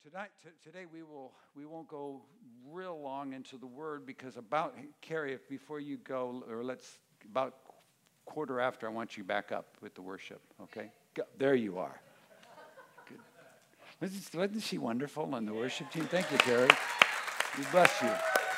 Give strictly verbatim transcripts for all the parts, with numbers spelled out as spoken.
Tonight, t- today we will we won't go real long into the word because about Carrie, if before you go, or let's about quarter after, I want you back up with the worship. Okay, go, there you are. Good. Wasn't, wasn't she wonderful on the worship team? Thank you, Carrie. We bless you.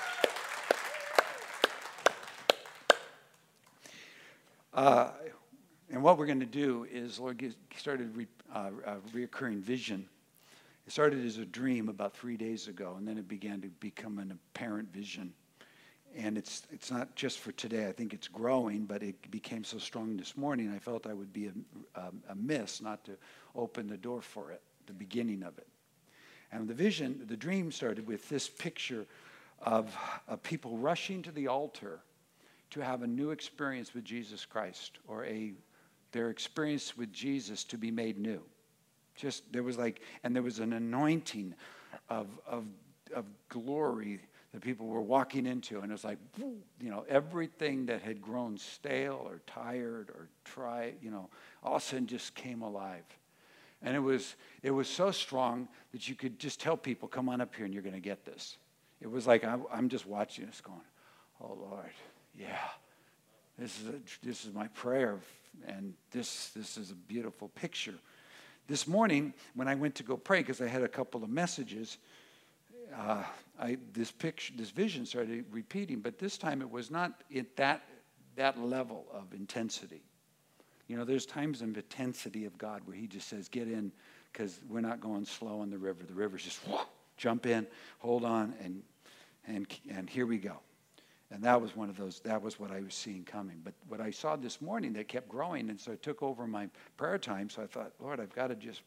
Uh, and what we're going to do is, Lord, get started re, uh, a reoccurring vision. It started as a dream about three days ago, and then it began to become an apparent vision. And it's it's not just for today. I think it's growing, but it became so strong this morning, I felt I would be amiss not to open the door for it, the beginning of it. And the vision, the dream started with this picture of, of people rushing to the altar to have a new experience with Jesus Christ, or a their experience with Jesus to be made new. Just, there was like, and there was an anointing of, of, of glory that people were walking into. And it was like, you know, everything that had grown stale or tired or try, you know, all of a sudden just came alive. And it was, it was so strong that you could just tell people, come on up here and you're going to get this. It was like, I, I'm just watching this going, oh Lord, yeah, this is, a, this is my prayer. And this, this is a beautiful picture. This morning, when I went to go pray, because I had a couple of messages, uh, I, this picture, this vision started repeating. But this time, it was not at that that level of intensity. You know, there's times in intensity of God where He just says, "Get in," because we're not going slow on the river. The river's just whoo, jump in, hold on, and and and here we go. And that was one of those, that was what I was seeing coming. But what I saw this morning, that kept growing, and so it took over my prayer time. So I thought, Lord, I've got to just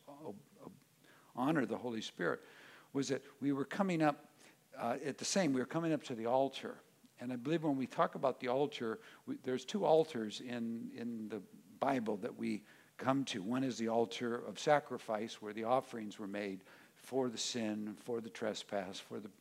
honor the Holy Spirit, was that we were coming up uh, at the same, we were coming up to the altar. And I believe when we talk about the altar, we, there's two altars in, in the Bible that we come to. One is the altar of sacrifice, where the offerings were made for the sin, for the trespass, for the,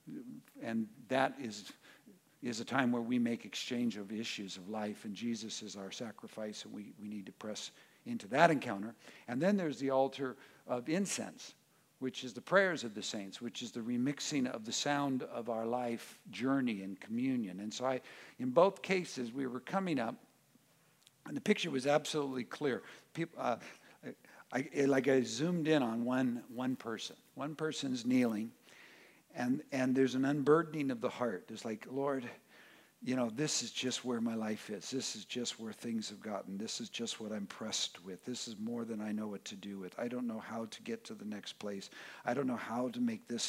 and that is... is a time where we make exchange of issues of life, and Jesus is our sacrifice, and we, we need to press into that encounter. And then there's the altar of incense, which is the prayers of the saints, which is the remixing of the sound of our life journey and communion. And so I, in both cases, we were coming up, and the picture was absolutely clear. People, uh, I, I, like I zoomed in on one, one person. One person's kneeling. And and there's an unburdening of the heart. There's like, Lord, you know, this is just where my life is. This is just where things have gotten. This is just what I'm pressed with. This is more than I know what to do with. I don't know how to get to the next place. I don't know how to make this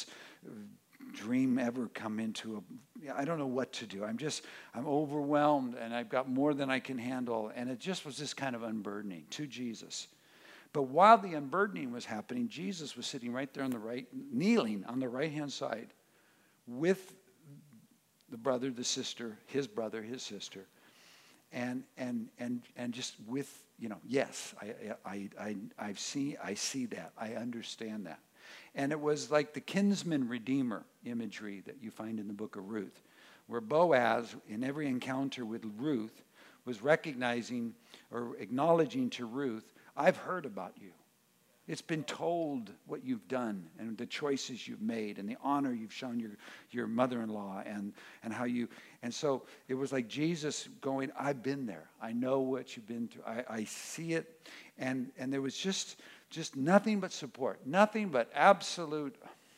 dream ever come into a, I don't know what to do. I'm just, I'm overwhelmed, and I've got more than I can handle. And it just was this kind of unburdening to Jesus. But while the unburdening was happening, Jesus was sitting right there on the right, kneeling on the right-hand side with the brother, the sister, his brother, his sister, and and and and just with, you know, yes, I I I I've seen, I see that, I understand that, and it was like the kinsman redeemer imagery that you find in the book of Ruth, where Boaz, in every encounter with Ruth, was recognizing or acknowledging to Ruth, I've heard about you. It's been told what you've done and the choices you've made and the honor you've shown your, your mother-in-law and, and how you, and so it was like Jesus going, I've been there. I know what you've been through. I, I see it. And, and there was just, just nothing but support, nothing but absolute,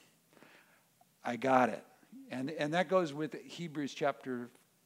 I got it. And, and that goes with Hebrews chapter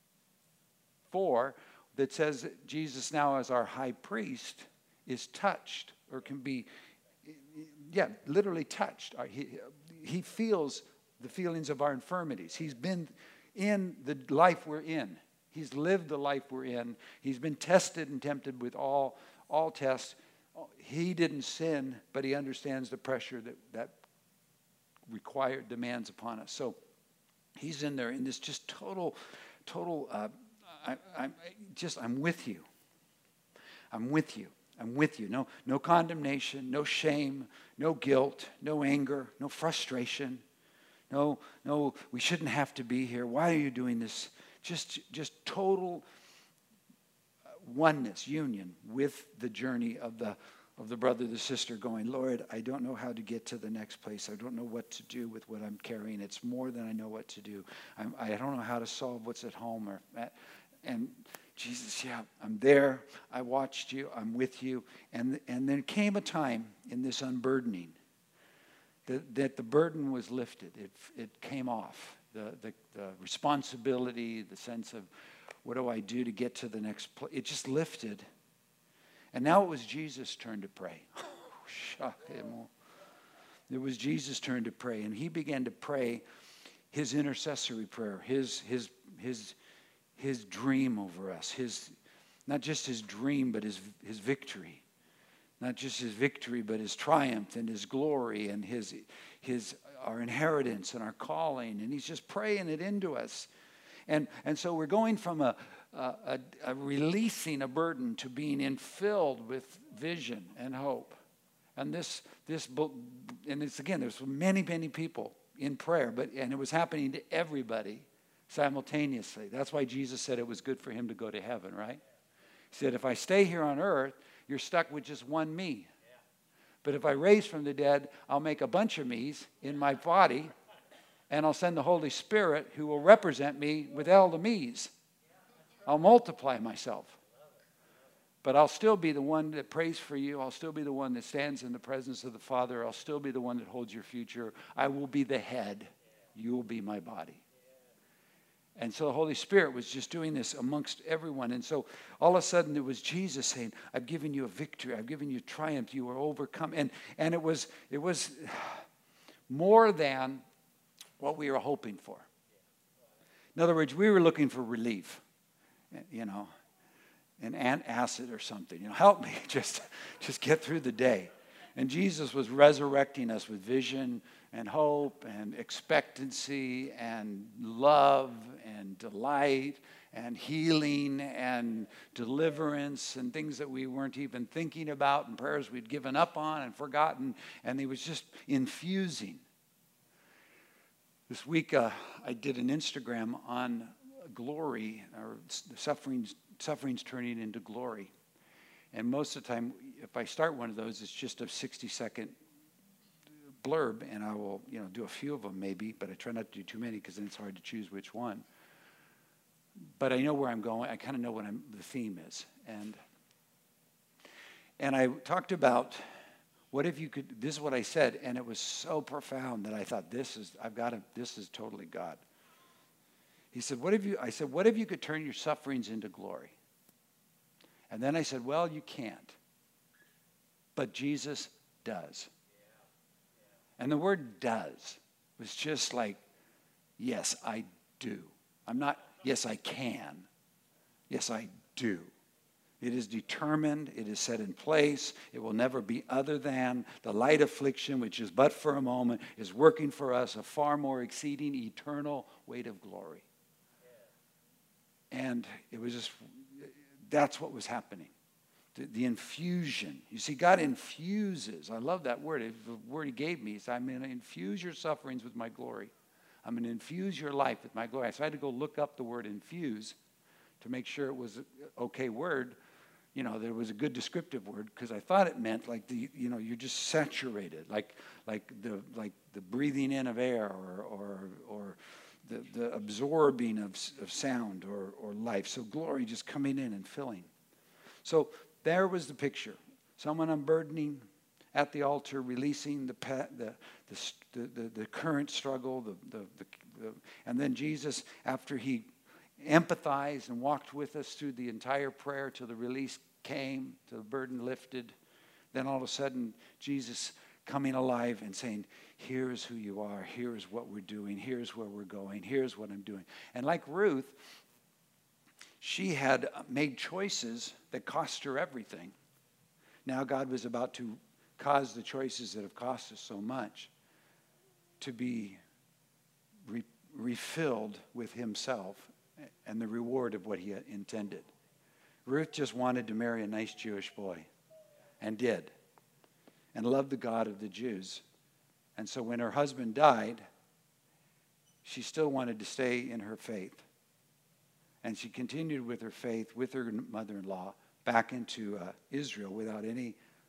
four that says that Jesus now as our high priest is touched, or can be, yeah, literally touched. He, he feels the feelings of our infirmities. He's been in the life we're in. He's lived the life we're in. He's been tested and tempted with all, all tests. He didn't sin, but he understands the pressure that, that required demands upon us. So he's in there in this just total, total, uh, I, I'm just, I'm with you. I'm with you. I'm with you. No, no condemnation, no shame, no guilt, no anger, no frustration. No, no, we shouldn't have to be here. Why are you doing this? Just, just total oneness, union with the journey of the of the brother, the sister going, Lord, I don't know how to get to the next place. I don't know what to do with what I'm carrying. It's more than I know what to do. I'm, I don't know how to solve what's at home. Or And Jesus, yeah, I'm there. I watched you. I'm with you. And, and there came a time in this unburdening that, that the burden was lifted. It, it came off. The, the, the responsibility, the sense of what do I do to get to the next place, it just lifted. And now it was Jesus' turn to pray. It was Jesus' turn to pray. And he began to pray his intercessory prayer, his, his, his, his dream over us. His, not just his dream, but his, his victory. Not just his victory, but his triumph and his glory and his, his, our inheritance and our calling. And he's just praying it into us. And, and so we're going from a, a, a releasing a burden to being infilled with vision and hope. And this, this, and it's again, there's many, many people in prayer, but and it was happening to everybody simultaneously. That's why Jesus said it was good for him to go to heaven, right? He said, if I stay here on earth, you're stuck with just one me. But if I raise from the dead, I'll make a bunch of me's in my body. And I'll send the Holy Spirit who will represent me with all the me's. I'll multiply myself. But I'll still be the one that prays for you. I'll still be the one that stands in the presence of the Father. I'll still be the one that holds your future. I will be the head. You will be my body. And so the Holy Spirit was just doing this amongst everyone. And so all of a sudden it was Jesus saying, I've given you a victory. I've given you triumph. You are overcome. And, and it was, it was more than what we were hoping for. In other words, we were looking for relief, you know, an acid or something. You know, help me just, just get through the day. And Jesus was resurrecting us with vision and hope and expectancy and love and delight and healing and deliverance and things that we weren't even thinking about and prayers we'd given up on and forgotten. And he was just infusing. This week, uh, I did an Instagram on glory, or sufferings, sufferings turning into glory. And most of the time, if I start one of those, it's just a sixty-second blurb, and I will, you know, do a few of them maybe, but I try not to do too many because then it's hard to choose which one. But I know where I'm going. I kind of know what I'm, the theme is. And, and I talked about... What if you could, this is what I said, and it was so profound that I thought, this is, I've got to, this is totally God. He said, what if you, I said, what if you could turn your sufferings into glory? And then I said, well, you can't. But Jesus does. And the word does was just like, yes, I do. I'm not, yes, I can. Yes, I do. It is determined, it is set in place, it will never be other than. The light affliction, which is but for a moment, is working for us a far more exceeding eternal weight of glory. And it was just, that's what was happening. The, the infusion. You see, God infuses. I love that word. It, the word he gave me is, I'm going to infuse your sufferings with my glory. I'm going to infuse your life with my glory. So I had to go look up the word infuse to make sure it was an okay word. You know, there was a good descriptive word because I thought it meant like the, you know, you're just saturated, like like the like the breathing in of air, or or or the, the absorbing of of sound or or life. So glory just coming in and filling. So there was the picture: someone unburdening at the altar, releasing the the the the, the current struggle, the, the the the, and then Jesus, after he empathized and walked with us through the entire prayer till the release came, till the burden lifted. Then all of a sudden, Jesus coming alive and saying, here's who you are, here's what we're doing, here's where we're going, here's what I'm doing. And like Ruth, she had made choices that cost her everything. Now God was about to cause the choices that have cost us so much to be re- refilled with himself and the reward of what he intended. Ruth just wanted to marry a nice Jewish boy, and did, and loved the God of the Jews. And so when her husband died, she still wanted to stay in her faith. And she continued with her faith with her mother-in-law back into uh, Israel without any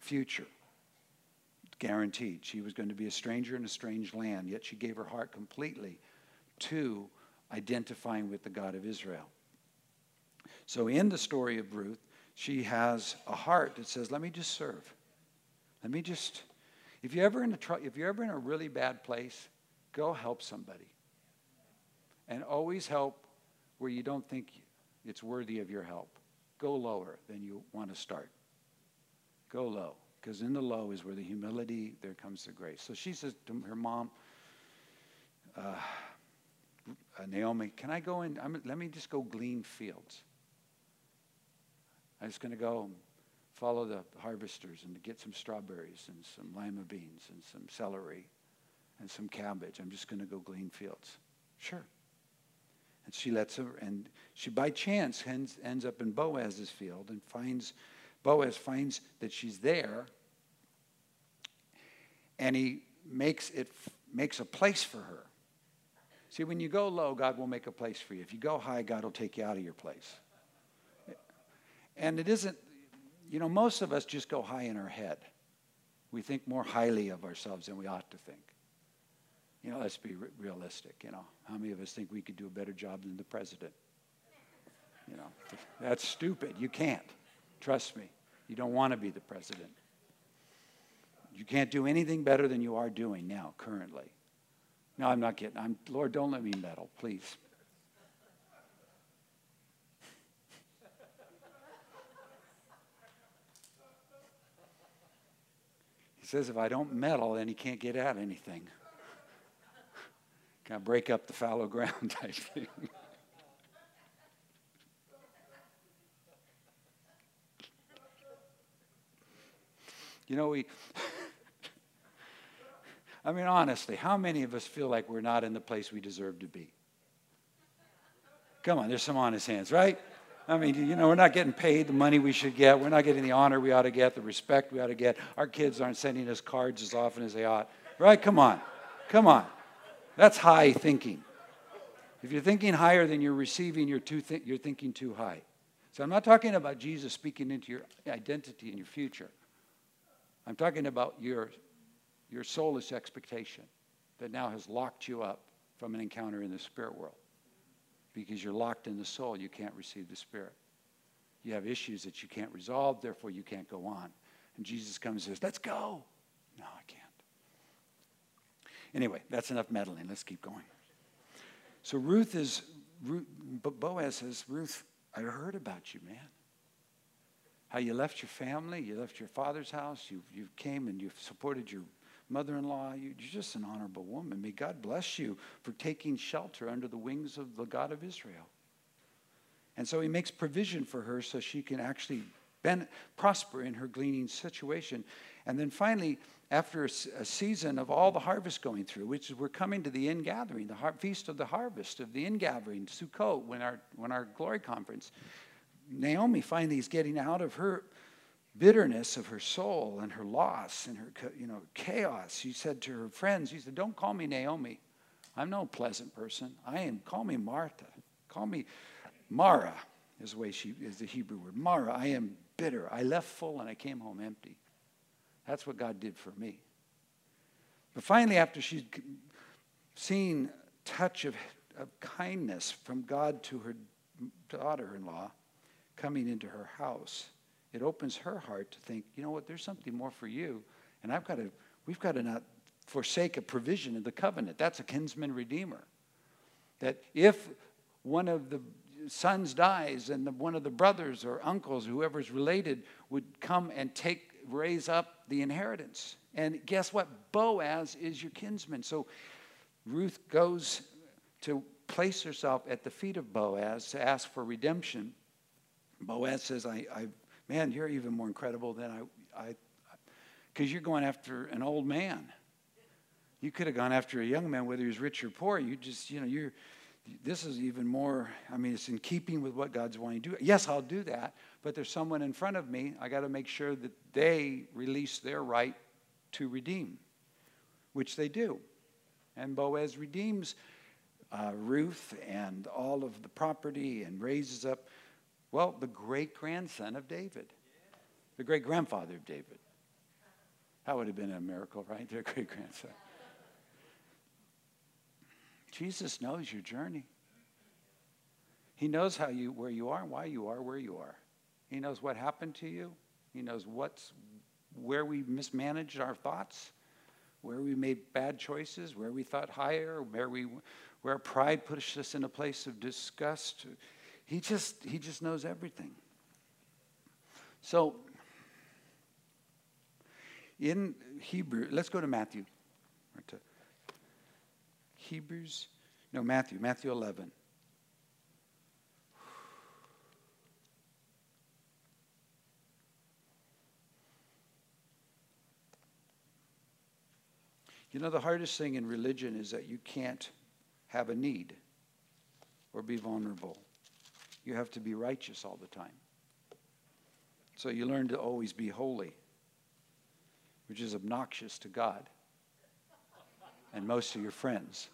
future. Guaranteed. She was going to be a stranger in a strange land, yet she gave her heart completely to identifying with the God of Israel. So in the story of Ruth, she has a heart that says, let me just serve. Let me just, if you're ever in a, tr- if you're ever in a really bad place, go help somebody. And always help where you don't think it's worthy of your help. Go lower than you want to start. Go low. Because in the low is where the humility, there comes the grace. So she says to her mom, uh, uh, Naomi, can I go in? I'm, let me just go glean fields. I'm just going to go follow the harvesters and get some strawberries and some lima beans and some celery and some cabbage. I'm just going to go glean fields. Sure. And she lets her, and she by chance ends, ends up in Boaz's field and finds, Boaz finds that she's there, and he makes it makes a place for her. See, when you go low, God will make a place for you. If you go high, God will take you out of your place. And it isn't, you know, most of us just go high in our head. We think more highly of ourselves than we ought to think. You know, let's be re- realistic, you know. How many of us think we could do a better job than the president? You know, that's stupid. You can't. Trust me. You don't want to be the president. You can't do anything better than you are doing now, currently. No, I'm not kidding. I'm, Lord, don't let me meddle, please. He says if I don't meddle, then he can't get at anything. Kind of break up the fallow ground type thing. You know, we, I mean, honestly, how many of us feel like we're not in the place we deserve to be? Come on, there's some honest hands, right? I mean, you know, we're not getting paid the money we should get. We're not getting the honor we ought to get, the respect we ought to get. Our kids aren't sending us cards as often as they ought. Right? Come on. Come on. That's high thinking. If you're thinking higher than you're receiving, you're, too th- you're thinking too high. So I'm not talking about Jesus speaking into your identity and your future. I'm talking about your, your soulless expectation that now has locked you up from an encounter in the spirit world. Because you're locked in the soul, you can't receive the Spirit. You have issues that you can't resolve, therefore you can't go on. And Jesus comes and says, let's go. No, I can't. Anyway, that's enough meddling. Let's keep going. So Ruth is, Ruth, Boaz says, Ruth, I heard about you, man. How you left your family, you left your father's house, you, you came and you've supported your mother-in-law. You're just an honorable woman. May God bless you for taking shelter under the wings of the God of Israel. And so he makes provision for her so she can actually ben- prosper in her gleaning situation. And then finally, after a, a season of all the harvest going through, which is we're coming to the ingathering, the har- feast of the harvest, of the ingathering, Sukkot, when our, when our glory conference, Naomi finally is getting out of her bitterness of her soul and her loss and her, you know, chaos. She said to her friends, she said, don't call me Naomi. I'm no pleasant person. I am, call me Martha. Call me Mara is the way she is the Hebrew word. Mara, I am bitter. I left full and I came home empty. That's what God did for me. But finally, after she's seen touch of, of kindness from God to her daughter-in-law coming into her house, it opens her heart to think, you know what, there's something more for you. And I've got to, we've got to not forsake a provision in the covenant. That's a kinsman redeemer. That if one of the sons dies and the, one of the brothers or uncles, whoever's related, would come and take, raise up the inheritance. And guess what? Boaz is your kinsman. So Ruth goes to place herself at the feet of Boaz to ask for redemption. Boaz says, I, I man, you're even more incredible than I, I, because you're going after an old man. You could have gone after a young man, whether he was rich or poor. You just, you know, you're, this is even more, I mean, it's in keeping with what God's wanting to do. Yes, I'll do that, but there's someone in front of me. I got to make sure that they release their right to redeem, which they do. And Boaz redeems uh, Ruth and all of the property and raises up, well, the great-grandson of David, the great-grandfather of David. That would have been a miracle, right? Their great-grandson. Jesus knows your journey. He knows how you, where you are and why you are where you are. He knows what happened to you. He knows what's, where we mismanaged our thoughts, where we made bad choices, where we thought higher, where we, where pride pushed us in a place of disgust. He just, he just knows everything. So, in Hebrew, let's go to Matthew. To Hebrews, no, Matthew, Matthew eleven. You know, the hardest thing in religion is that you can't have a need or be vulnerable. You have to be righteous all the time. So you learn to always be holy, which is obnoxious to God and most of your friends.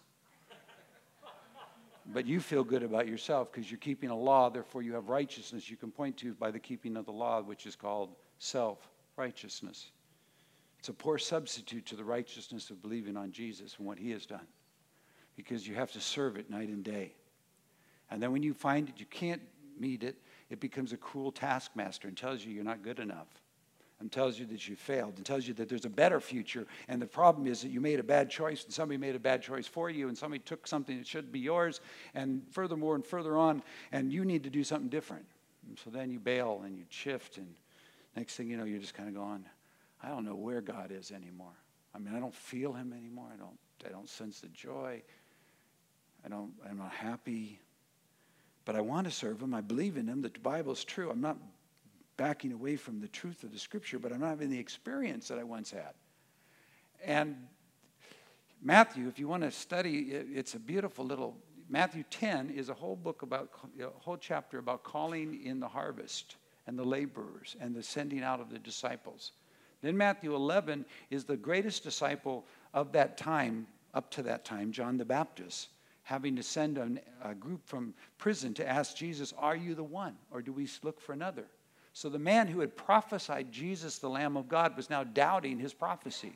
But you feel good about yourself because you're keeping a law, therefore you have righteousness you can point to by the keeping of the law, which is called self-righteousness. It's a poor substitute to the righteousness of believing on Jesus and what he has done, because you have to serve it night and day. And then when you find that you can't meet it, it becomes a cruel taskmaster and tells you you're not good enough, and tells you that you failed, and tells you that there's a better future. And the problem is that you made a bad choice, and somebody made a bad choice for you, and somebody took something that should be yours, and furthermore and further on, and you need to do something different. And so then you bail and you shift, and next thing you know, you're just kind of going, I don't know where God is anymore. I mean, I don't feel him anymore. I don't, I don't sense the joy. I don't, I'm not happy. But I want to serve him. I believe in him. The Bible's true. I'm not backing away from the truth of the scripture, but I'm not having the experience that I once had. And Matthew, if you want to study, it's a beautiful little, Matthew ten is a whole book about, a whole chapter about calling in the harvest and the laborers and the sending out of the disciples. Then Matthew eleven is the greatest disciple of that time, up to that time, John the Baptist, having to send an, a group from prison to ask Jesus, are you the one, or do we look for another? So the man who had prophesied Jesus, the Lamb of God, was now doubting his prophecy.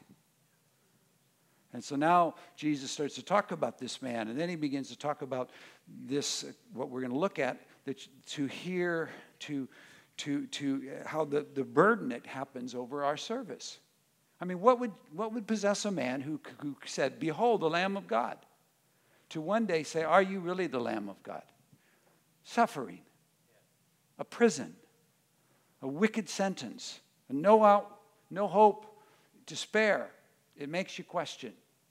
And so now Jesus starts to talk about this man, and then he begins to talk about this, what we're going to look at, that to hear, to to to how the, the burden that happens over our service. I mean, what would what would possess a man who, who said, behold, the Lamb of God, to one day say, are you really the Lamb of God? Suffering, a prison, a wicked sentence, a no out, no hope, despair. It makes you question.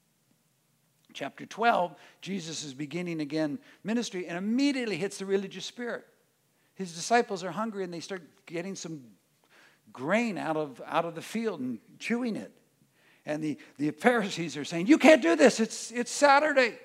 Chapter twelve, Jesus is beginning again ministry and immediately hits the religious spirit. His disciples are hungry and they start getting some grain out of, out of the field and chewing it. And the, the Pharisees are saying, you can't do this, it's, it's Saturday.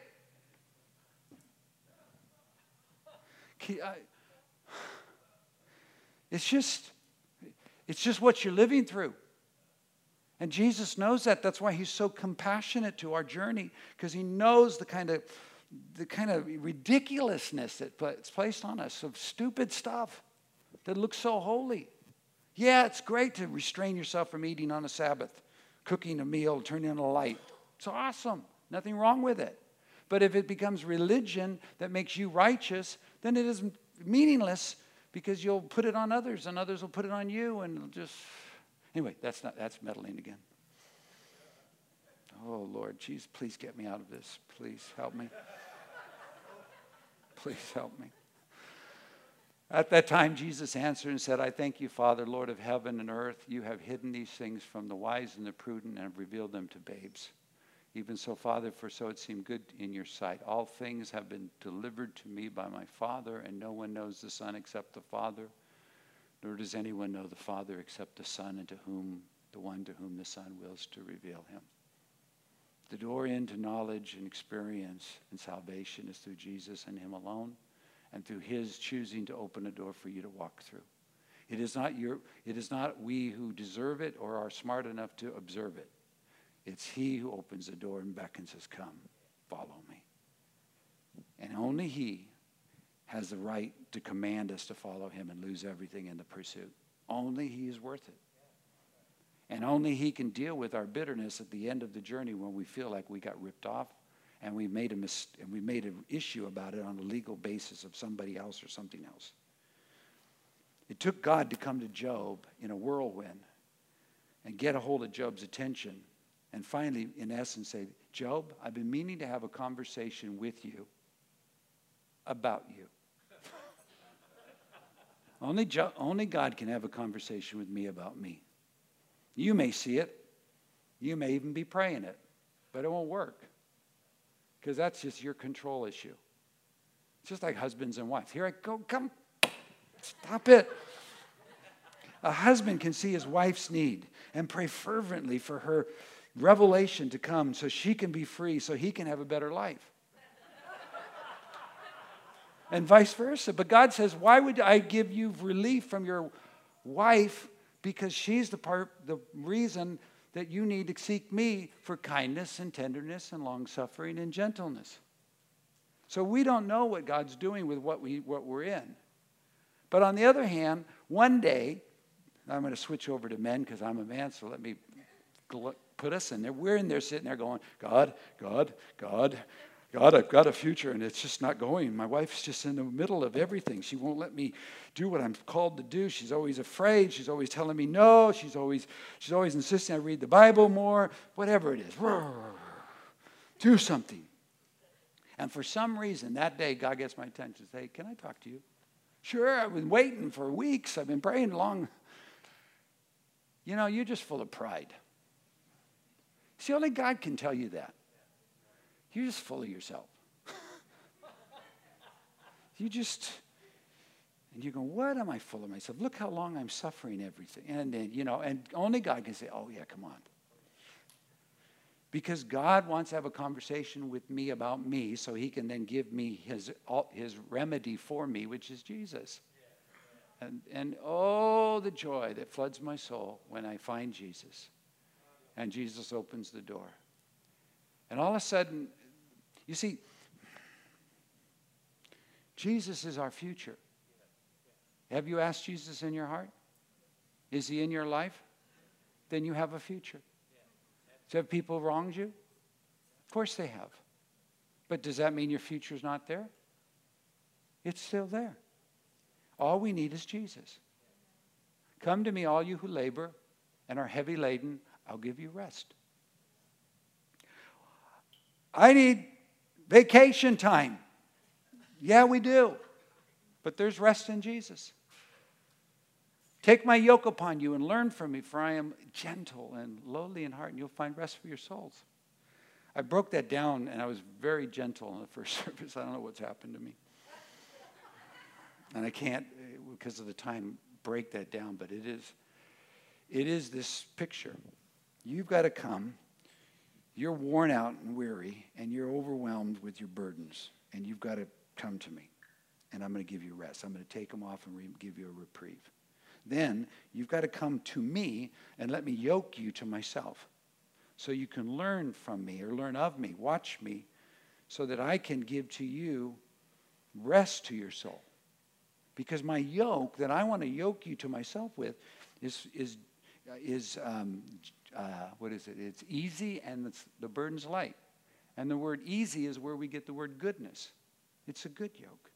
It's just, it's just what you're living through. And Jesus knows that. That's why he's so compassionate to our journey, because he knows the kind of the kind of ridiculousness that's placed on us of stupid stuff that looks so holy. Yeah, it's great to restrain yourself from eating on a Sabbath, cooking a meal, turning on a light. It's awesome. Nothing wrong with it. But if it becomes religion that makes you righteous, then it is meaningless, because you'll put it on others and others will put it on you, and it'll just... Anyway, that's not that's meddling again. Oh, Lord, geez, please get me out of this. Please help me. Please help me. At that time, Jesus answered and said, I thank you, Father, Lord of heaven and earth. You have hidden these things from the wise and the prudent and have revealed them to babes. Even so, Father, for so it seemed good in your sight. All things have been delivered to me by my Father, and no one knows the Son except the Father, nor does anyone know the Father except the Son, and to whom the one to whom the Son wills to reveal him. The door into knowledge and experience and salvation is through Jesus and him alone, and through his choosing to open a door for you to walk through. It is not your, it is not we who deserve it or are smart enough to observe it. It's he who opens the door and beckons us, come, follow me. And only he has the right to command us to follow him and lose everything in the pursuit. Only he is worth it. And only he can deal with our bitterness at the end of the journey when we feel like we got ripped off and we made a mis- and we made an issue about it on a legal basis of somebody else or something else. It took God to come to Job in a whirlwind and get a hold of Job's attention and finally, in essence, say, Job, I've been meaning to have a conversation with you about you. only, jo- only God can have a conversation with me about me. You may see it. You may even be praying it. But it won't work. Because that's just your control issue. It's just like husbands and wives. Here I go. Come. Stop it. A husband can see his wife's need and pray fervently for her revelation to come so she can be free, so he can have a better life. And vice versa. But God says, why would I give you relief from your wife? Because she's the part, the reason that you need to seek me for kindness and tenderness and long-suffering and gentleness. So we don't know what God's doing with what, we, what we're in. But on the other hand, one day, I'm going to switch over to men because I'm a man, so let me put us in there. We're in there sitting there going, God, God, God, God, I've got a future, and it's just not going. My wife's just in the middle of everything. She won't let me do what I'm called to do. She's always afraid. She's always telling me no. She's always, she's always insisting I read the Bible more. Whatever it is. Do something. And for some reason, that day, God gets my attention. Say, hey, can I talk to you? Sure, I've been waiting for weeks. I've been praying long. You know, you're just full of pride. See, only God can tell you that. You're just full of yourself. You just, and you go, what am I full of myself? Look how long I'm suffering everything. And then, you know, and only God can say, oh yeah, come on. Because God wants to have a conversation with me about me so he can then give me his, his remedy for me, which is Jesus. And, and oh, the joy that floods my soul when I find Jesus. And Jesus opens the door. And all of a sudden, you see, Jesus is our future. Have you asked Jesus in your heart? Is he in your life? Then you have a future. So have people wronged you? Of course they have. But does that mean your future's not there? It's still there. All we need is Jesus. Come to me, all you who labor and are heavy laden, I'll give you rest. I need vacation time. Yeah, we do. But there's rest in Jesus. Take my yoke upon you and learn from me, for I am gentle and lowly in heart, and you'll find rest for your souls. I broke that down, and I was very gentle in the first service. I don't know what's happened to me. And I can't, because of the time, break that down, but it is, it is this picture. You've got to come. You're worn out and weary, and you're overwhelmed with your burdens, and you've got to come to me, and I'm going to give you rest. I'm going to take them off and re- give you a reprieve. Then you've got to come to me and let me yoke you to myself so you can learn from me or learn of me, watch me, so that I can give to you rest to your soul. Because my yoke that I want to yoke you to myself with is, is, is um, uh, what is it? It's easy and it's, the burden's light. And the word easy is where we get the word goodness. It's a good yoke.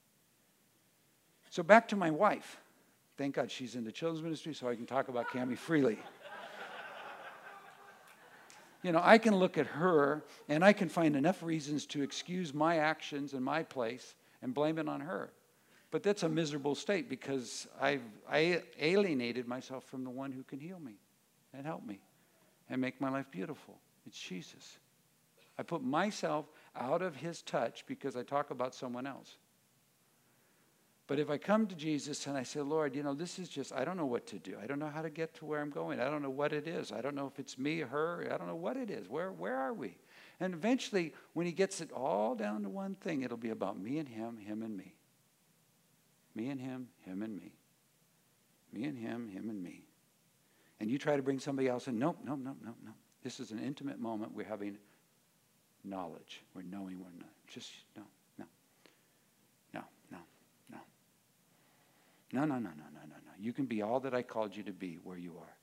So back to my wife. Thank God she's in the children's ministry so I can talk about Cammie freely. You know, I can look at her and I can find enough reasons to excuse my actions and my place and blame it on her. But that's a miserable state because I've I alienated myself from the one who can heal me and help me and make my life beautiful. It's Jesus. I put myself out of his touch because I talk about someone else. But if I come to Jesus and I say, Lord, you know, this is just, I don't know what to do. I don't know how to get to where I'm going. I don't know what it is. I don't know if it's me, her. I don't know what it is. Where, where are we? And eventually, when he gets it all down to one thing, it'll be about me and him, him and me. Me and him, him and me. Me and him, him and me. And you try to bring somebody else in. Nope, nope, nope, nope, nope. This is an intimate moment. We're having knowledge. We're knowing one another. Just, no, no. No, no, no. No, no, no, no, no, no, no. You can be all that I called you to be where you are.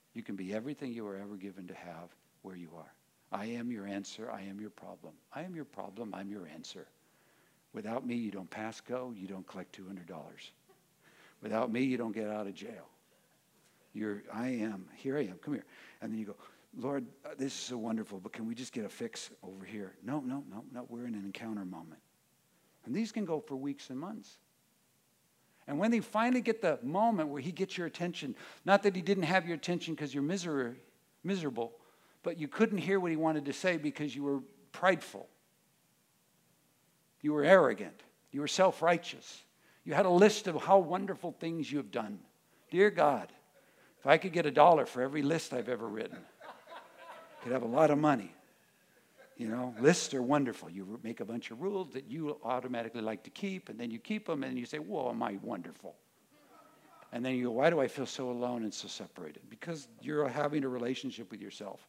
You can be everything you were ever given to have where you are. I am your answer. I am your problem. I am your problem. I'm your answer. Without me, you don't pass go. You don't collect two hundred dollars. Without me, you don't get out of jail. You're, I am. Here I am. Come here. And then you go, Lord, this is so wonderful, but can we just get a fix over here? No, no, no, no. We're in an encounter moment. And these can go for weeks and months. And when they finally get the moment where he gets your attention, not that he didn't have your attention because you're miser- miserable, but you couldn't hear what he wanted to say because you were prideful. You were arrogant. You were self-righteous. You had a list of how wonderful things you have done. Dear God, if I could get a dollar for every list I've ever written, I could have a lot of money. You know, lists are wonderful. You make a bunch of rules that you automatically like to keep, and then you keep them, and you say, whoa, am I wonderful? And then you go, why do I feel so alone and so separated? Because you're having a relationship with yourself.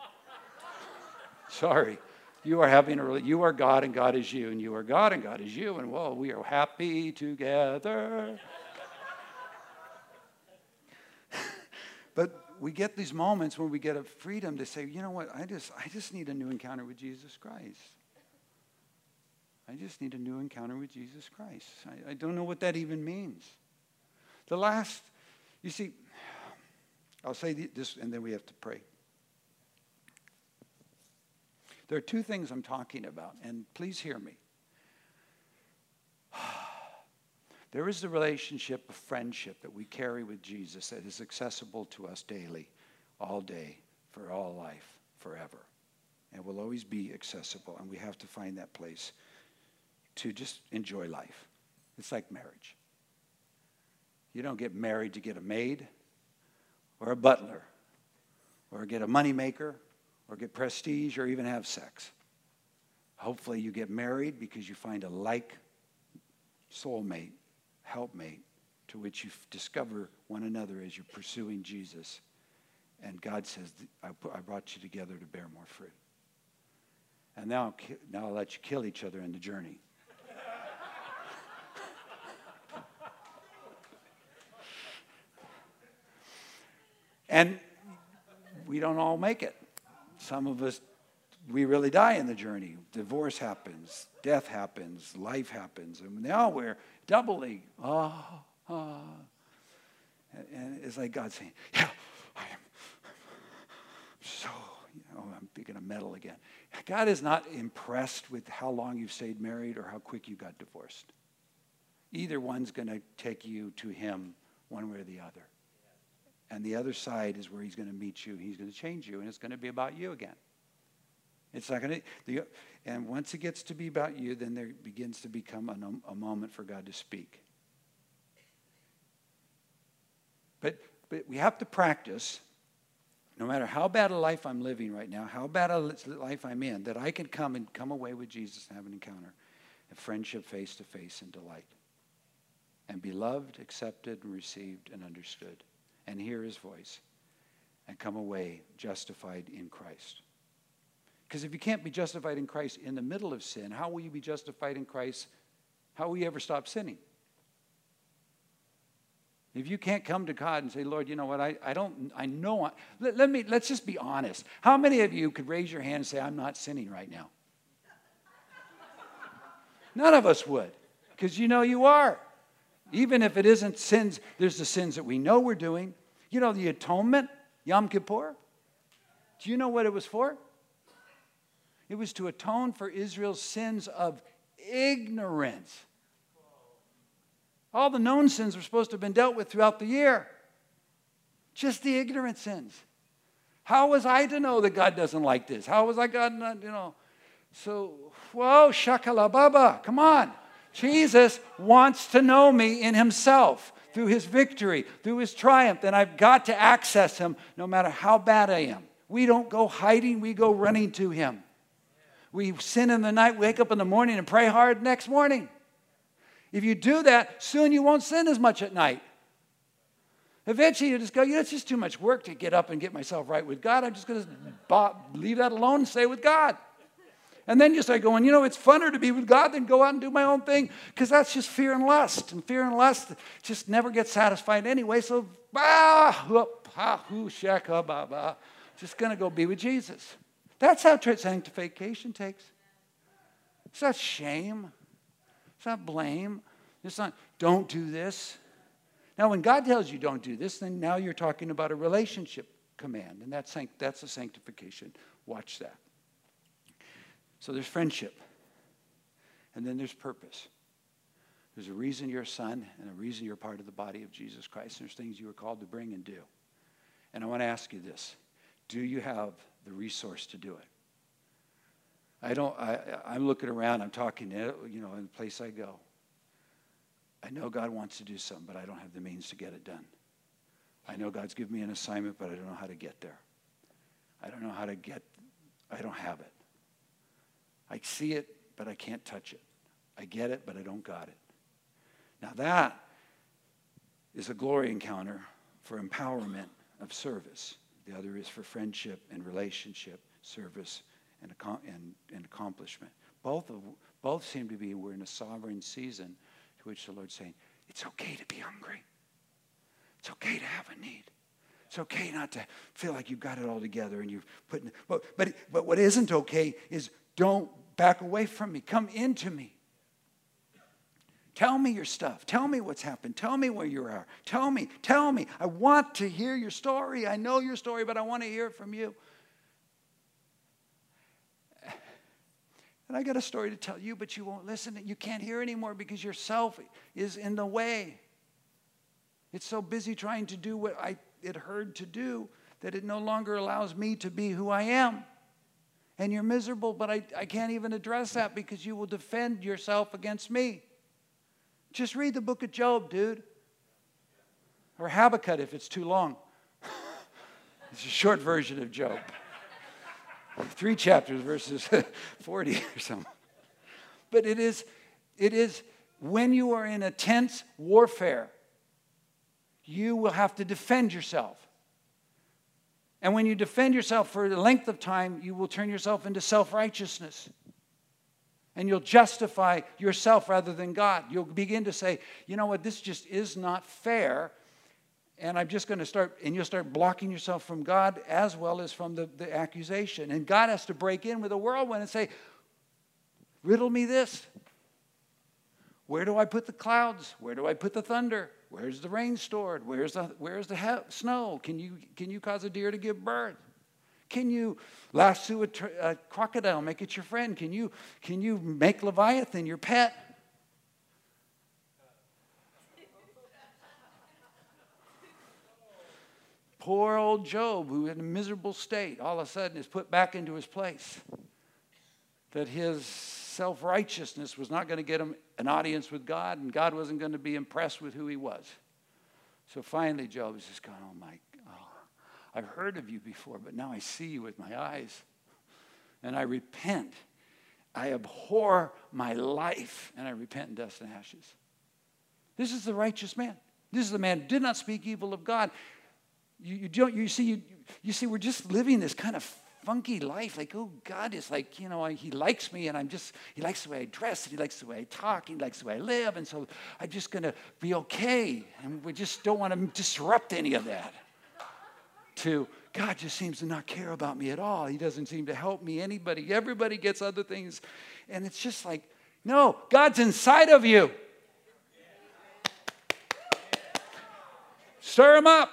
Sorry. You are having a, you are God, and God is you, and you are God, and God is you, and whoa, we are happy together. But we get these moments when we get a freedom to say, you know what, I just, I just need a new encounter with Jesus Christ. I just need a new encounter with Jesus Christ. I, I don't know what that even means. The last, you see, I'll say this, and then we have to pray. There are two things I'm talking about, and please hear me. There is the relationship of friendship that we carry with Jesus that is accessible to us daily, all day, for all life, forever. And will always be accessible, and we have to find that place to just enjoy life. It's like marriage. You don't get married to get a maid or a butler or get a moneymaker or get prestige or even have sex. Hopefully you get married because you find a like soulmate, helpmate, to which you discover one another as you're pursuing Jesus. And God says, I brought you together to bear more fruit. And now, now I'll let you kill each other in the journey. And we don't all make it. Some of us, we really die in the journey. Divorce happens, death happens, life happens. And now we're doubly, ah, ah. And it's like God saying, yeah, I am so, you know, I'm picking a medal again. God is not impressed with how long you've stayed married or how quick you got divorced. Either one's going to take you to him one way or the other. And the other side is where he's going to meet you. He's going to change you, and it's going to be about you again. It's not going to, and once it gets to be about you, then there begins to become a, a moment for God to speak. But, but we have to practice, no matter how bad a life I'm living right now, how bad a life I'm in, that I can come and come away with Jesus and have an encounter, a friendship face to face and delight, and be loved, accepted, and received, and understood, and hear his voice, and come away justified in Christ. Because if you can't be justified in Christ in the middle of sin, how will you be justified in Christ? How will you ever stop sinning? If you can't come to God and say, Lord, you know what, I, I don't, I know, I, let, let me, let's just be honest. How many of you could raise your hand and say, I'm not sinning right now? None of us would, because you know you are. Even if it isn't sins, there's the sins that we know we're doing. You know, the atonement, Yom Kippur. Do you know what it was for? It was to atone for Israel's sins of ignorance. All the known sins were supposed to have been dealt with throughout the year. Just the ignorant sins. How was I to know that God doesn't like this? How was I God not, you know? So, whoa, shakalababa, come on. Jesus wants to know me in himself through his victory, through his triumph, and I've got to access him no matter how bad I am. We don't go hiding, we go running to him. We sin in the night, wake up in the morning, and pray hard next morning. If you do that, soon you won't sin as much at night. Eventually you just go, you know, it's just too much work to get up and get myself right with God. I'm just going to leave that alone and stay with God. And then you start going, you know, it's funner to be with God than go out and do my own thing, because that's just fear and lust. And fear and lust just never gets satisfied anyway. So, ah, whoop, Ha, hu, shaka, ba, ba. Just going to go be with Jesus. That's how sanctification takes. It's not shame. It's not blame. It's not, don't do this. Now, when God tells you don't do this, then now you're talking about a relationship command, and that's, that's a sanctification. Watch that. So there's friendship, and then there's purpose. There's a reason you're a son, and a reason you're part of the body of Jesus Christ. There's things you were called to bring and do. And I want to ask you this. Do you have the resource to do it? I don't, I, I'm looking around, I'm talking, you know, in the place I go. I know God wants to do something, but I don't have the means to get it done. I know God's given me an assignment, but I don't know how to get there. I don't know how to get, I don't have it. I see it, but I can't touch it. I get it, but I don't got it. Now that is a glory encounter for empowerment of service. The other is for friendship and relationship, service and, and, and accomplishment. Both, of, both seem to be, we're in a sovereign season to which the Lord's saying, it's okay to be hungry. It's okay to have a need. It's okay not to feel like you've got it all together and you've put, but, but, but what isn't okay is don't back away from me. Come into me. Tell me your stuff. Tell me what's happened. Tell me where you are. Tell me. Tell me. I want to hear your story. I know your story, but I want to hear it from you. And I got a story to tell you, but you won't listen. You can't hear anymore because yourself is in the way. It's so busy trying to do what I it heard to do that it no longer allows me to be who I am. And you're miserable, but I, I can't even address that because you will defend yourself against me. Just read the book of Job, dude. Or Habakkuk if it's too long. It's a short version of Job. Three chapters versus forty or something. But it is, it is when you are in a tense warfare, you will have to defend yourself. And when you defend yourself for a length of time, you will turn yourself into self-righteousness. And you'll justify yourself rather than God. You'll begin to say, you know what, this just is not fair. And I'm just going to start, and you'll start blocking yourself from God as well as from the, the accusation. And God has to break in with a whirlwind and say, riddle me this. Where do I put the clouds? Where do I put the thunder? Where's the rain stored? Where's the, where's the he- snow? Can you, can you cause a deer to give birth? Can you lasso a, tr- a crocodile, make it your friend? Can you, can you make Leviathan your pet? Poor old Job, who in a miserable state, all of a sudden is put back into his place. That his self-righteousness was not going to get him an audience with God, and God wasn't going to be impressed with who he was. So finally, Job is just going, oh my, oh, I've heard of you before, but now I see you with my eyes. And I repent. I abhor my life, and I repent in dust and ashes. This is the righteous man. This is the man who did not speak evil of God. You, you don't. You see. You, you see. We're just living this kind of funky life. Like, oh, God is like, you know, He likes me, and I'm just. He likes the way I dress, and He likes the way I talk, and He likes the way I live, and so I'm just going to be okay. And we just don't want to disrupt any of that. To God just seems to not care about me at all. He doesn't seem to help me. Anybody, everybody gets other things, and it's just like, no, God's inside of you. Stir Him up.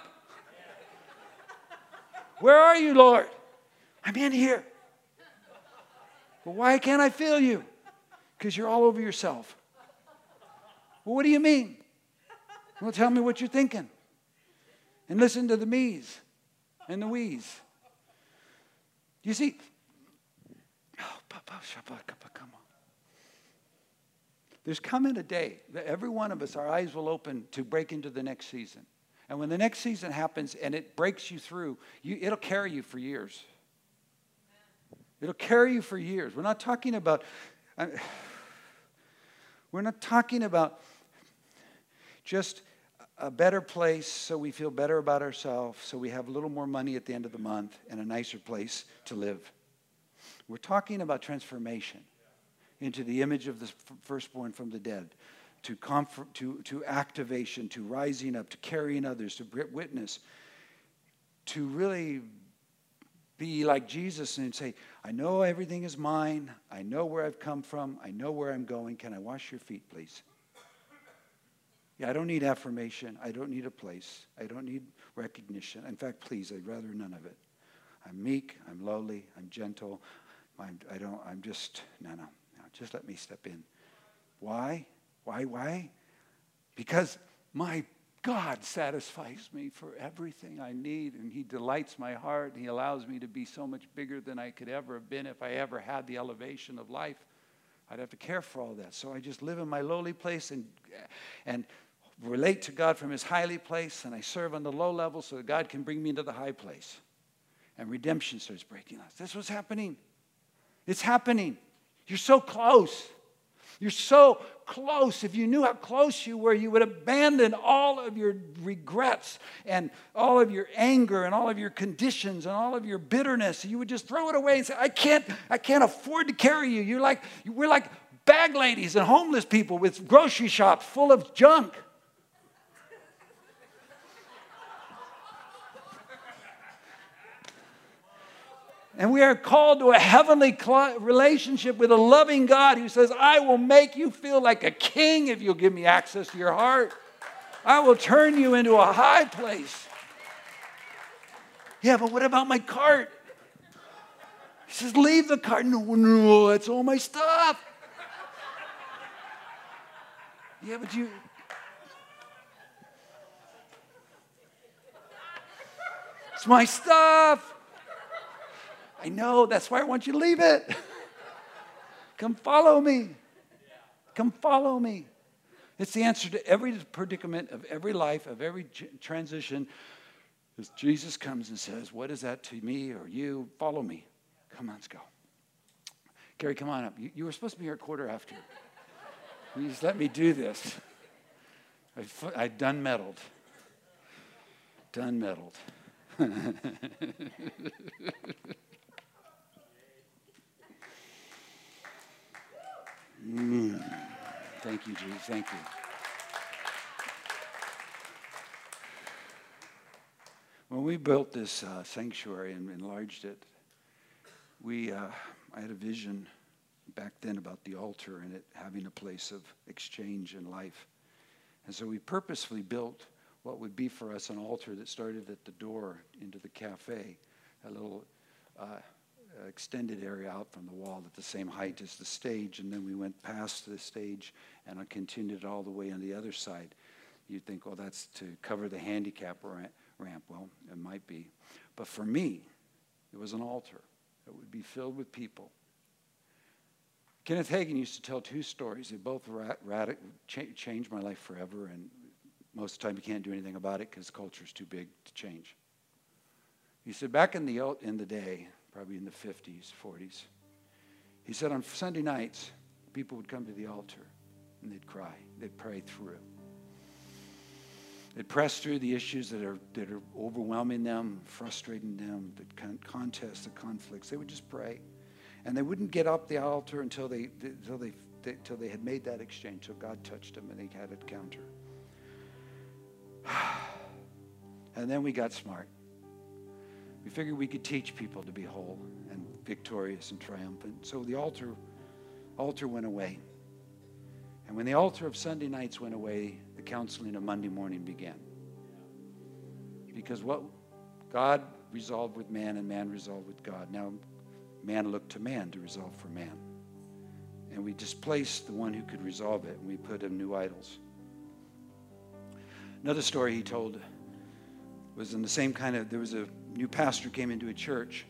Where are you, Lord? I'm in here. Well, why can't I feel you? Because you're all over yourself. Well, what do you mean? Well, tell me what you're thinking. And listen to the me's and the we's. You see, oh, come on. There's coming a day that every one of us, our eyes will open to break into the next season. And when the next season happens and it breaks you through, you, it'll carry you for years. It'll carry you for years. We're not talking about, uh, we're not talking about just a better place so we feel better about ourselves, so we have a little more money at the end of the month and a nicer place to live. We're talking about transformation into the image of the firstborn from the dead. To, comfort, to, to activation, to rising up, to carrying others, to witness. to really be like Jesus and say, I know everything is mine. I know where I've come from. I know where I'm going. Can I wash your feet, please? Yeah, I don't need affirmation. I don't need a place. I don't need recognition. In fact, please, I'd rather none of it. I'm meek. I'm lowly. I'm gentle. I'm, I don't, I'm just, no, no, no. Just let me step in. Why? Why, why? Because my God satisfies me for everything I need, and he delights my heart. He allows me to be so much bigger than I could ever have been if I ever had the elevation of life. I'd have to care for all that. So I just live in my lowly place and and relate to God from his highly place, and I serve on the low level so that God can bring me into the high place. And redemption starts breaking out. That's what's happening. It's happening. You're so close. You're so close. If you knew how close you were, you would abandon all of your regrets and all of your anger and all of your conditions and all of your bitterness. You would just throw it away and say, I can't, I can't afford to carry you. You're like, we're like bag ladies and homeless people with grocery shops full of junk. And we are called to a heavenly relationship with a loving God who says, I will make you feel like a king if you'll give me access to your heart. I will turn you into a high place. Yeah, but what about my cart? He says, leave the cart. No, no, that's all my stuff. Yeah, but you... It's my stuff. I know, that's why I want you to leave it. Come follow me. Come follow me. It's the answer to every predicament of every life, of every transition. As Jesus comes and says, what is that to me or you? Follow me. Come on, let's go. Gary, come on up. You, you were supposed to be here at quarter after. You just let me do this. I've, I've done meddled. Done meddled. Mm. Thank you, Jesus. Thank you. When we built this uh, sanctuary and enlarged it, we uh, I had a vision back then about the altar and it having a place of exchange in life. And so we purposefully built what would be for us an altar that started at the door into the cafe, a little uh, extended area out from the wall at the same height as the stage, and then we went past the stage and I continued all the way on the other side. You'd think, well, that's to cover the handicap ramp. Well, it might be. But for me, it was an altar that would be filled with people. Kenneth Hagin used to tell two stories. They both ra- radic- cha- changed my life forever, and most of the time you can't do anything about it because culture is too big to change. He said back in the in the day, probably in the fifties, forties, he said on Sunday nights, people would come to the altar and they'd cry. They'd pray through. They'd press through the issues that are that are overwhelming them, frustrating them, the con- contests, the conflicts. They would just pray. And they wouldn't get up the altar until they until they, they until they had made that exchange, until God touched them and they had an encounter. And then we got smart. We figured we could teach people to be whole and victorious and triumphant. So the altar, altar went away. And when the altar of Sunday nights went away, the counseling of Monday morning began. Because what God resolved with man and man resolved with God. Now, man looked to man to resolve for man. And we displaced the one who could resolve it, and we put in new idols. Another story he told was in the same kind of, there was a new pastor came into a church,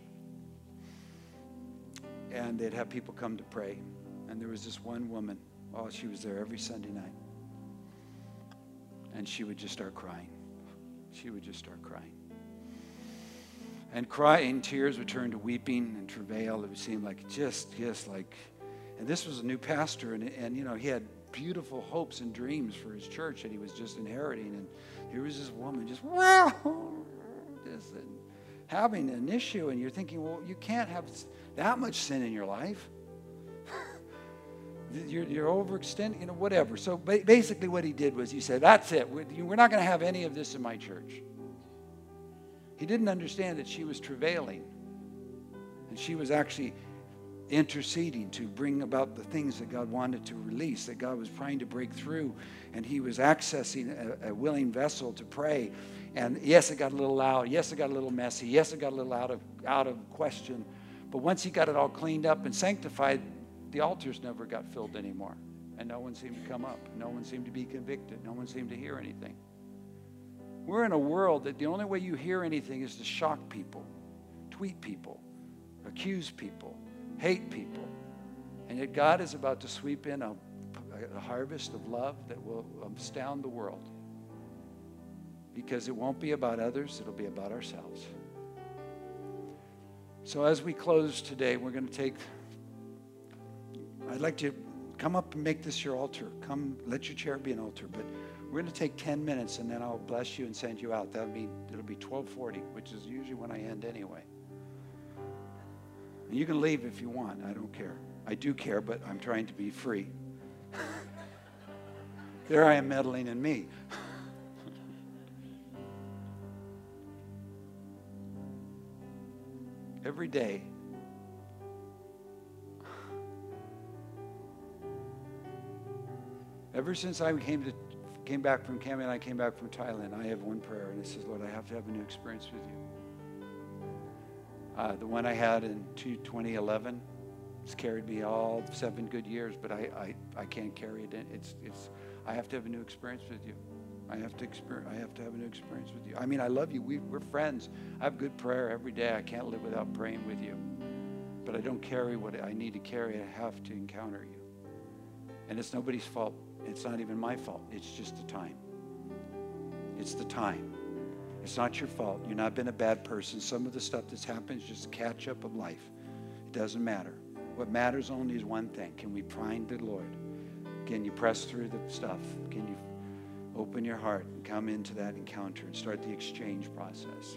and they'd have people come to pray. And there was this one woman, oh, she was there every Sunday night. And she would just start crying. She would just start crying. And crying, tears would turn to weeping and travail. It would seem like just, just like, and this was a new pastor, and, and you know, he had beautiful hopes and dreams for his church that he was just inheriting. And here was this woman just, wow, this, and having an issue, and you're thinking, well, you can't have that much sin in your life. You're, you're overextending, you know, whatever. So ba- basically what he did was he said, that's it. We're, we're not going to have any of this in my church. He He didn't understand that she was travailing. And she was actually interceding to bring about the things that God wanted to release, that God was trying to break through. And he was accessing a, a willing vessel to pray. And yes, it got a little loud. Yes, it got a little messy. Yes, it got a little out of, out of question. But once he got it all cleaned up and sanctified, the altars never got filled anymore. And no one seemed to come up. No one seemed to be convicted. No one seemed to hear anything. We're in a world that the only way you hear anything is to shock people, tweet people, accuse people, hate people. And yet God is about to sweep in a, a harvest of love that will astound the world. Because it won't be about others, it'll be about ourselves. So as we close today, we're going to take, I'd like to come up and make this your altar. Come, let your chair be an altar. But we're going to take ten minutes, and then I'll bless you and send you out. That'll be, it'll be twelve forty, which is usually when I end anyway. And you can leave if you want. I don't care. I do care, but I'm trying to be free. There I am meddling in me. Every day, ever since I came to came back from Cami and I came back from Thailand, I have one prayer, and it says, Lord, I have to have a new experience with you. Uh, the one I had in twenty eleven, it's carried me all seven good years, but I, I, I can't carry it. In. It's it's I have to have a new experience with you. I have to experience. I have to have a new experience with you. I mean, I love you. We, we're friends. I have good prayer every day. I can't live without praying with you. But I don't carry what I need to carry. I have to encounter you. And it's nobody's fault. It's not even my fault. It's just the time. It's the time. It's not your fault. You've not been a bad person. Some of the stuff that's happened is just a catch-up of life. It doesn't matter. What matters only is one thing. Can we find the Lord? Can you press through the stuff? Can you open your heart and come into that encounter and start the exchange process?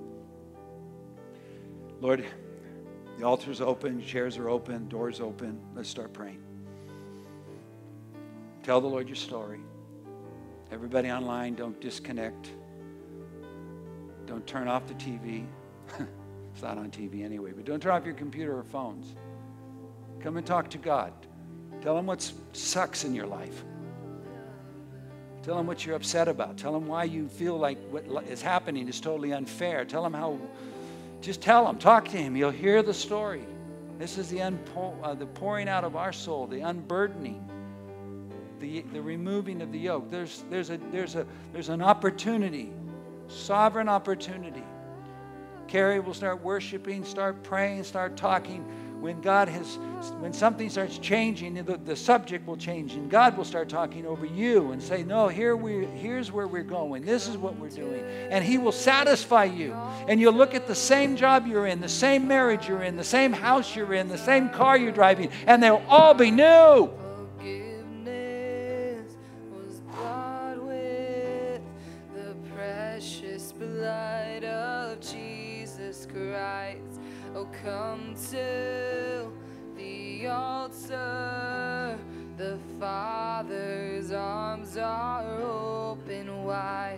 Lord, the altar's open, chairs are open, doors open. Let's start praying. Tell the Lord your story. Everybody online, don't disconnect. Don't turn off the T V. It's not on T V anyway, but don't turn off your computer or phones. Come and talk to God. Tell him what sucks in your life. Tell him what you're upset about. Tell him why you feel like what is happening is totally unfair. Tell him how, just tell him, talk to him. He'll hear the story. This is the, unpo, uh, the pouring out of our soul, the unburdening, the, the removing of the yoke. There's, there's, a, there's, a, there's an opportunity, sovereign opportunity. Carrie will start worshiping, start praying, start talking. When God has, when something starts changing, the, the subject will change, and God will start talking over you and say, no, here we, here's where we're going. This is what we're doing. And he will satisfy you. And you'll look at the same job you're in, the same marriage you're in, the same house you're in, the same car you're driving, and they'll all be new. Forgiveness was bought with the precious blood of Jesus Christ. Oh, come to the altar. The Father's arms are open wide.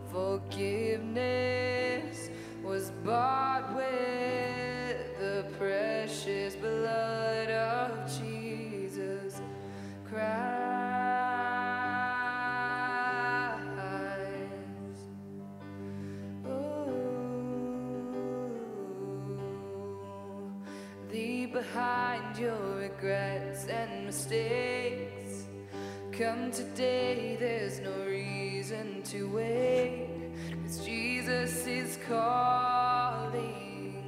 Forgiveness was bought with the precious blood of Jesus Christ. Leave behind your regrets and mistakes. Come today, there's no reason to wait, 'cause Jesus is calling.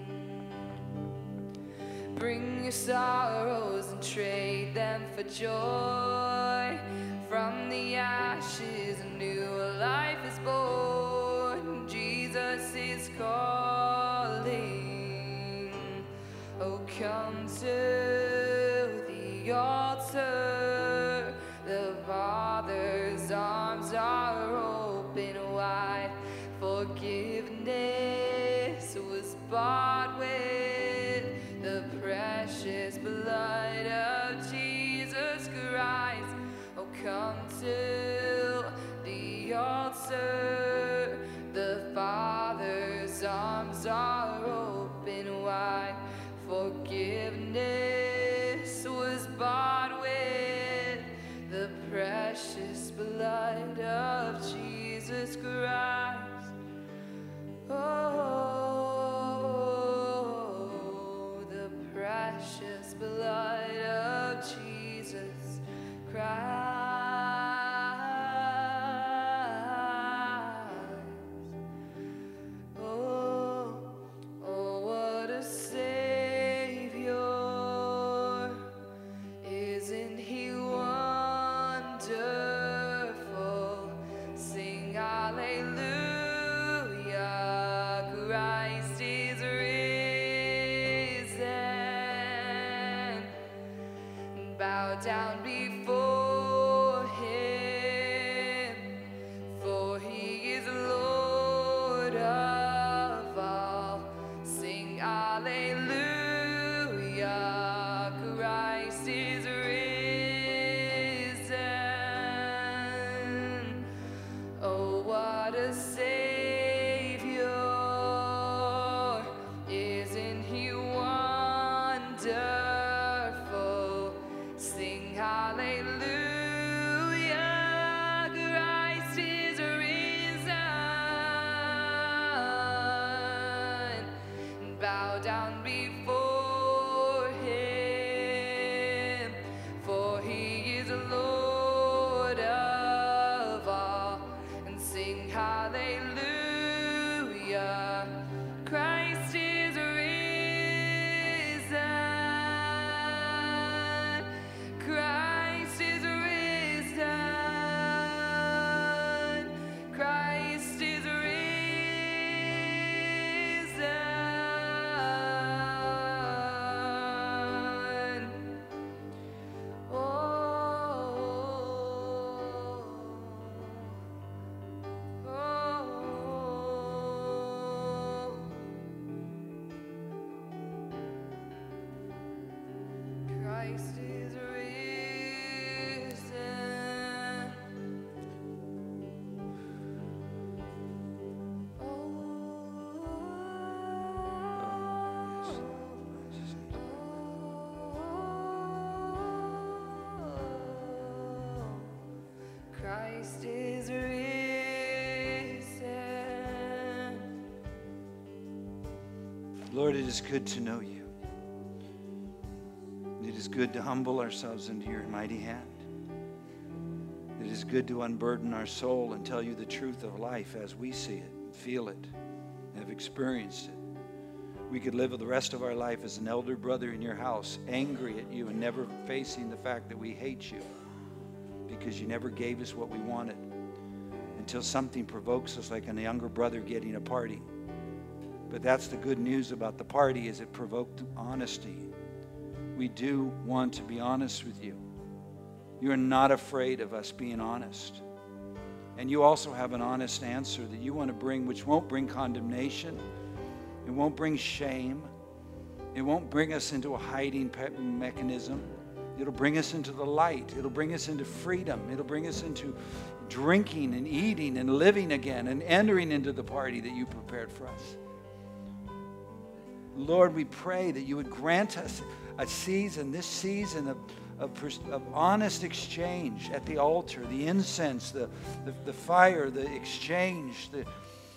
Bring your sorrows and trade them for joy. From the ashes, a new life is born. Jesus is calling. Oh, come to the altar. The Father's arms are open wide. Forgiveness was bought with the precious blood of Jesus Christ. Oh, come to the altar. The Father's arms precious blood of Jesus Christ. Oh, the precious blood of Jesus Christ. Down before him, for he is Lord of all. Sing hallelujah, Christ is risen. Oh, what a Savior, isn't he wonderful? Sing hallelujah, Christ is risen. Bow down before him, for he is Lord of all. And sing hallelujah, Christ is risen. Christ is risen. Christ is risen. Oh, oh, Christ is risen. Christ is risen. Lord, it is good to know you. It is good to humble ourselves into your mighty hand. It is good to unburden our soul and tell you the truth of life as we see it, feel it, and have experienced it. We could live the rest of our life as an elder brother in your house, angry at you and never facing the fact that we hate you because you never gave us what we wanted, until something provokes us, like a younger brother getting a party. But that's the good news about the party, is it provoked honesty. We do want to be honest with you. You're not afraid of us being honest. And you also have an honest answer that you want to bring, which won't bring condemnation. It won't bring shame. It won't bring us into a hiding pe- mechanism. It'll bring us into the light. It'll bring us into freedom. It'll bring us into drinking and eating and living again and entering into the party that you prepared for us. Lord, we pray that you would grant us a season, this season of, of, of honest exchange at the altar, the incense, the, the, the fire, the exchange. The...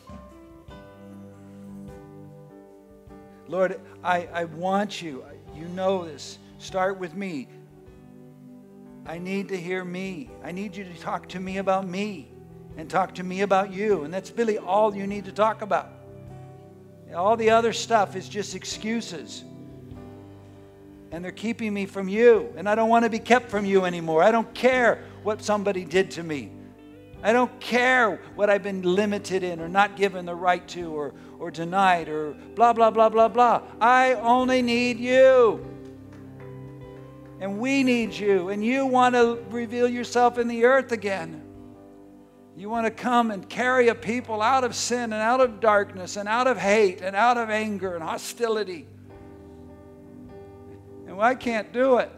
Lord, I, I want you, you know this, start with me. I need to hear me. I need you to talk to me about me and talk to me about you. And that's really all you need to talk about. All the other stuff is just excuses. And they're keeping me from you. And I don't want to be kept from you anymore. I don't care what somebody did to me. I don't care what I've been limited in or not given the right to or, or denied or blah, blah, blah, blah, blah. I only need you. And we need you. And you want to reveal yourself in the earth again. You want to come and carry a people out of sin and out of darkness and out of hate and out of anger and hostility. And I can't do it.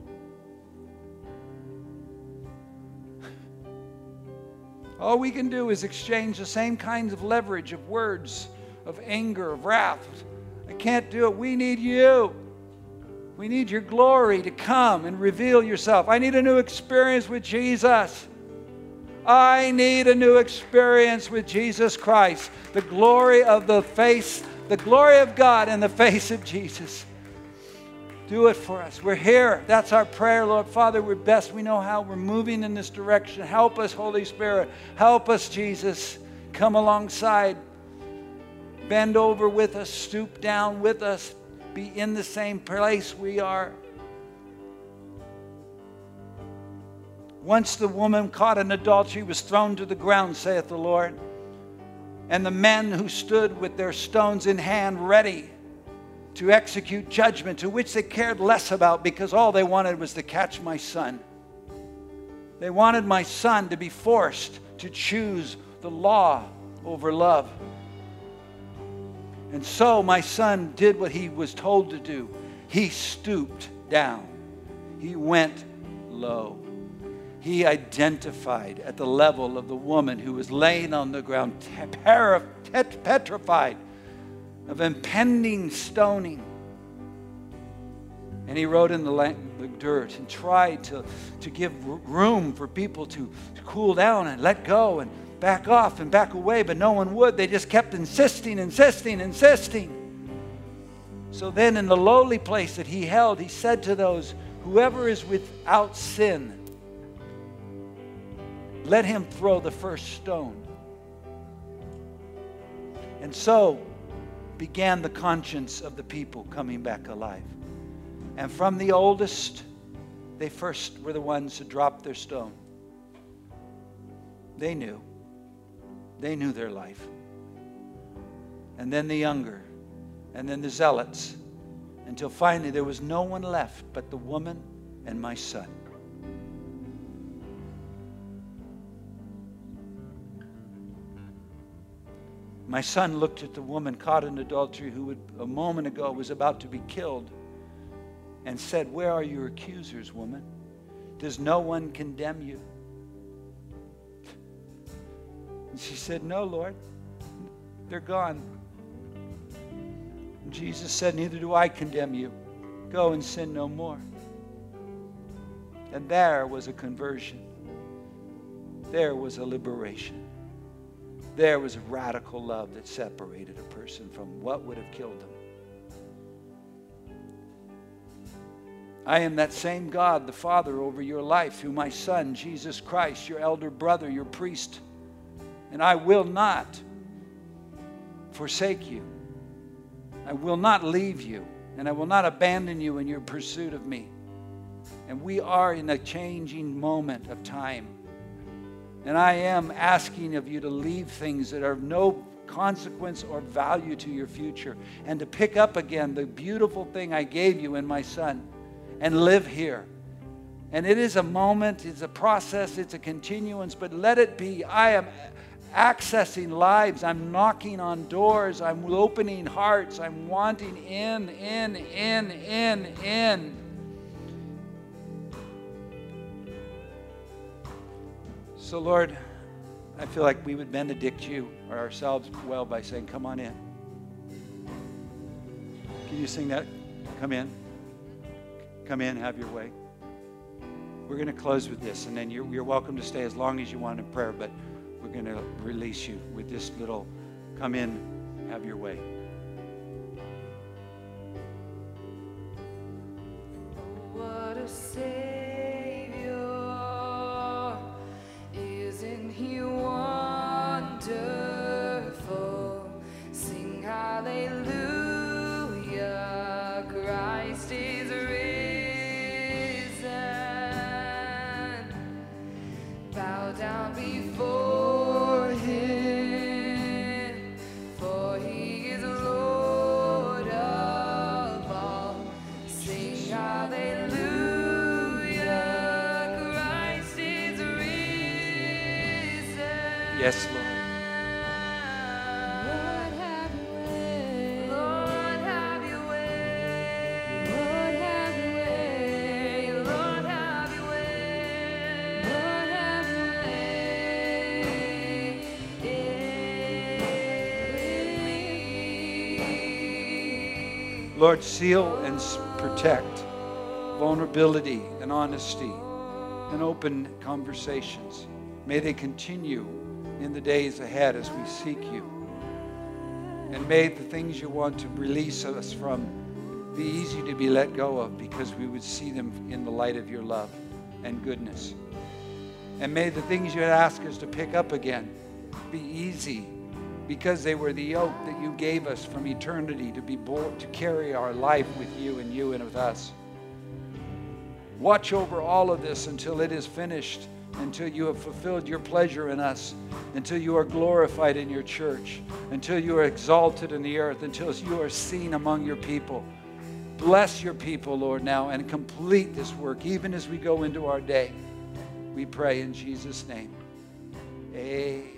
All we can do is exchange the same kinds of leverage of words, of anger, of wrath. I can't do it. We need you. We need your glory to come and reveal yourself. I need a new experience with Jesus. I need a new experience with Jesus Christ. The glory of the face, the glory of God in the face of Jesus. Do it for us. We're here. That's our prayer, Lord. Father, we're best. We know how we're moving in this direction. Help us, Holy Spirit. Help us, Jesus. Come alongside. Bend over with us. Stoop down with us. Be in the same place we are. Once the woman caught in adultery was thrown to the ground, saith the Lord. And the men who stood with their stones in hand ready to execute judgment, to which they cared less about, because all they wanted was to catch my son. They wanted my son to be forced to choose the law over love. And so my son did what he was told to do. He stooped down. He went low. He identified at the level of the woman who was laying on the ground, petrified of impending stoning. And he wrote in the, the dirt and tried to, to give room for people to, to cool down and let go and back off and back away, but no one would. They just kept insisting, insisting, insisting. So then in the lowly place that he held, he said to those, whoever is without sin, let him throw the first stone. And so began the conscience of the people coming back alive. And from the oldest, they first were the ones who dropped their stone. They knew. They knew their life. And then the younger, and then the zealots, until finally there was no one left but the woman and my son. My son looked at the woman caught in adultery who would, a moment ago was about to be killed, and said, where are your accusers, woman? Does no one condemn you? And she said, no, Lord. They're gone. And Jesus said, neither do I condemn you. Go and sin no more. And there was a conversion. There was a liberation. There was a radical love that separated a person from what would have killed them. I am that same God, the Father, over your life through my Son, Jesus Christ, your elder brother, your priest. And I will not forsake you. I will not leave you. And I will not abandon you in your pursuit of me. And we are in a changing moment of time. And I am asking of you to leave things that are of no consequence or value to your future, and to pick up again the beautiful thing I gave you in my Son and live here. And it is a moment, it's a process, it's a continuance, but let it be. I am accessing lives. I'm knocking on doors. I'm opening hearts. I'm wanting in, in, in, in, in. So, Lord, I feel like we would benedict you or ourselves well by saying, come on in. Can you sing that? Come in. Come in, have your way. We're going to close with this, and then you're, you're welcome to stay as long as you want in prayer, but we're going to release you with this little, come in, have your way. What a Savior. Isn't he wonderful? Sing hallelujah. Christ is risen. Bow down before him, for he is Lord of all. Sing hallelujah. Christ is risen. Yes, Lord. Lord, have your way. Lord, have your way. Lord, have your way. Lord, have your way. Lord, have your way. Lord, seal and protect vulnerability and honesty and open conversations. May they continue in the days ahead as we seek you. And may the things you want to release us from be easy to be let go of, because we would see them in the light of your love and goodness. And may the things you ask us to pick up again be easy, because they were the yoke that you gave us from eternity to be born, to carry our life with you and you and with us. Watch over all of this until it is finished, until you have fulfilled your pleasure in us, until you are glorified in your church, until you are exalted in the earth, until you are seen among your people. Bless your people, Lord, now, and complete this work even as we go into our day. We pray in Jesus' name. Amen.